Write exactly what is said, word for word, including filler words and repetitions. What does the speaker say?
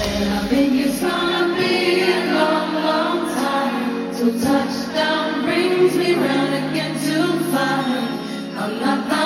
I think it's gonna be a long, long time till touchdown brings me round again to find I'm not